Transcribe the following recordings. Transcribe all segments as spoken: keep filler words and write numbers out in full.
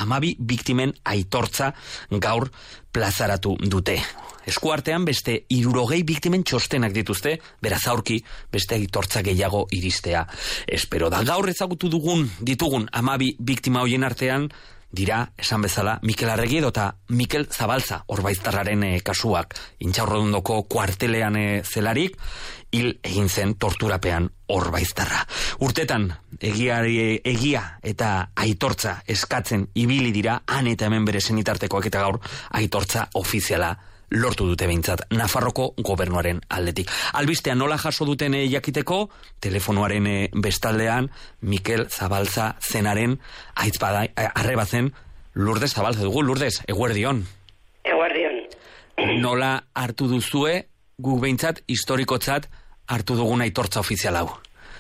hamabi biktimen aitortza gaur plazaratu dute. Eskuartean beste hirurogei biktimen txostenak dituzte, beraz aurki beste aitortza gehiago iristea. Espero da gaur ezagutu dugun ditugun hamabi biktima hoien artean dira, esan bezala, Mikel Arregi edota Mikel Zabalza, Orbaiztarraren e, kasuak, Intxaurrodondoko kuartelean e, zelarik, hil egin zen torturapean Orbaiztarra. Urtetan, egia, egia eta aitortza eskatzen ibili dira, han eta hemen bere senitartekoak eta gaur aitortza ofiziala lortu dute behintzat, Nafarroko gobernuaren aldetik. Albistea nola jaso duten e, jakiteko, telefonoaren e, bestaldean, Mikel Zabalza zenaren aitzpada, arreba zen, Lourdes Zabalza dugu. Lourdes, eguerdion. Eguerdion. Nola hartu duzue, guk behintzat, historikotzat, hartu dugun aitortza ofizial hau?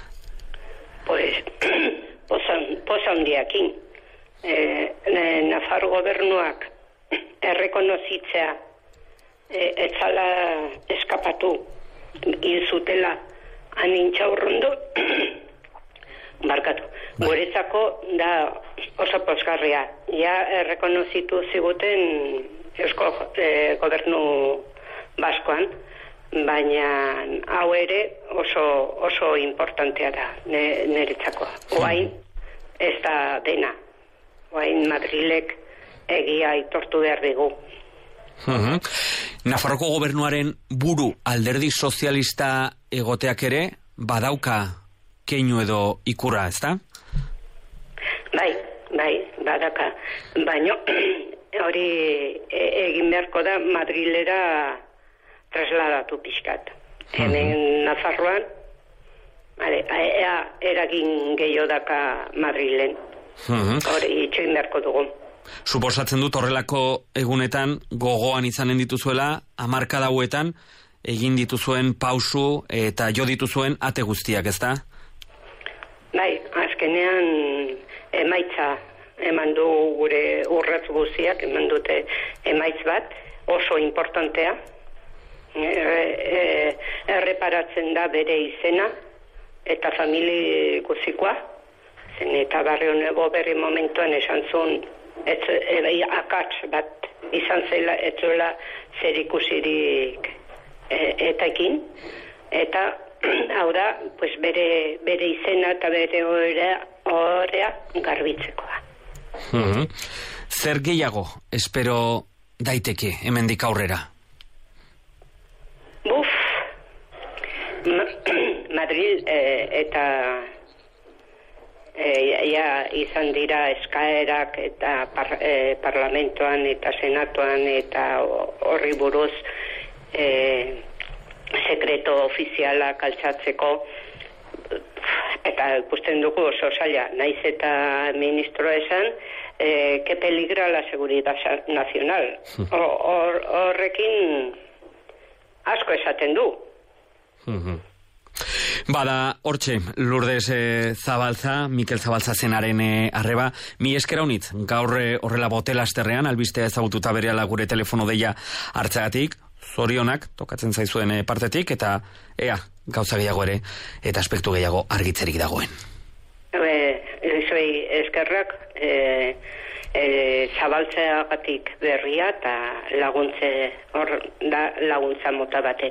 Pues, posa handiakin. Eh, Nafar gobernuak errekonozitzea etzala eskapatu hil zutela han Intxaurrondo barkatu. Guretzako da oso pozgarria. Ja errekonozitu ziguten Eusko eh, gobernu baskoan, baina hau ere oso oso importantea da niretzako. Oain ez da dena. Oain Madrilek egia aitortu behar digu. Uh-huh. Nafarroko gobernuaren buru alderdi sozialista egoteak ere badauka keinu edo ikurra, ezta? Bai, bai, badaka. Baina hori egin beharko da Madrilera trasladatu pixkat. Uh-huh. Hemen Nafarroan ea eragin gehiago daka Madrilen. Uh-huh. Hori itxoin beharko dugu. Suposatzen dut horrelako egunetan gogoan izanen dituzuela, hamarkada hauetan egin dituzuen pausu eta jo dituzuen ate guztiak, ezta? Bai, azkenean emaitza eman du gure urratz guztiak, eman dute emaitz bat, oso importantea. Erreparatzen da bere izena eta famili guzikoa, zen eta barrio nuevo berri momentuan esan zuen Ez, e, akats bat izan zela, ez zuela zer ikusirik e, etakin, eta hau da, pues bere, bere izena eta bere horrea, horrea garbitzekoa. Hmm. Zer gehiago espero daiteke hemendik aurrera? Buf, Ma Madrid e, eta E, ja, izan dira eskaerak eta par, e, parlamentoan eta senatuan eta horri buruz e, sekreto ofiziala kaltsatzeko eta ikusten dugu oso zaila, naiz eta ministro esan e, que peligra la seguridad nacional. Horrekin asko esaten du. Uh-huh. Bada, hortxe, Lourdes eh, Zabalza, Mikel Zabalza zenaren eh, arreba, mi eskera honitz, gaur eh, horrela botelasterrean, albistea ezagututa berehala gure telefono deia hartzagatik, zorionak, tokatzen zaizuen eh, partetik, eta ea, gauza gehiago ere, eta aspektu gehiago argitzerik dagoen. E, zoi eskerrak, e, e, Zabaltzeagatik berria, eta laguntze, hor da laguntza mota batek.